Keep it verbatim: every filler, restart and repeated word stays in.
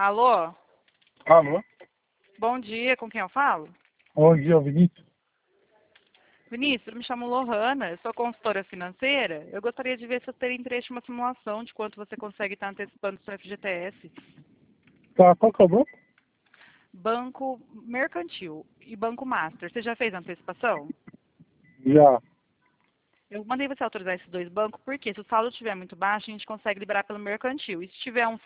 Alô? Alô? Bom dia, com quem eu falo? Bom dia, Vinícius. Vinícius, eu me chamo Lohana, eu sou consultora financeira. Eu gostaria de ver se você teria interesse em uma simulação de quanto você consegue estar antecipando o seu F G T S. Tá, qual que é o banco? Banco Mercantil e Banco Master. Você já fez a antecipação? Já. Eu mandei você autorizar esses dois bancos porque se o saldo estiver muito baixo, a gente consegue liberar pelo Mercantil. E se tiver um